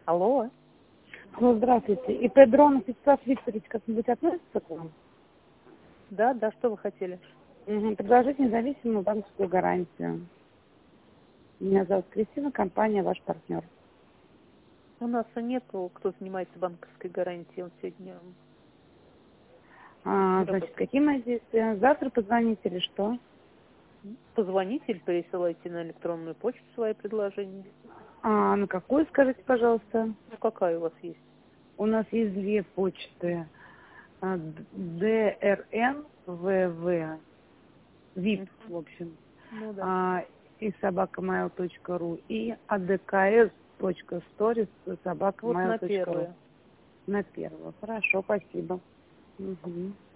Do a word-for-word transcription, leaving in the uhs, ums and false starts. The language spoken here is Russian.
Алло. Ну, здравствуйте. И ИП Дронов Вячеслав Викторович как-нибудь относится к вам? Да, да, что вы хотели? Угу. Предложить независимую банковскую гарантию. Меня зовут Кристина, компания «Ваш партнер». У нас нету, кто занимается банковской гарантией, он сегодня А, не значит, работает. какие мои действия? Завтра позвоните или что? Позвоните или пересылайте на электронную почту свои предложения. А, на какую, скажите, пожалуйста? Ну, какая у вас есть? У нас есть две почты. А, Д Р Н В В, ВИП, Мгм. в общем, Ну да. а, и собакамейл точка ру, и А Д К С точка сторис Вот собакамейл на точка ру. первое. На первую. Хорошо, спасибо. Угу.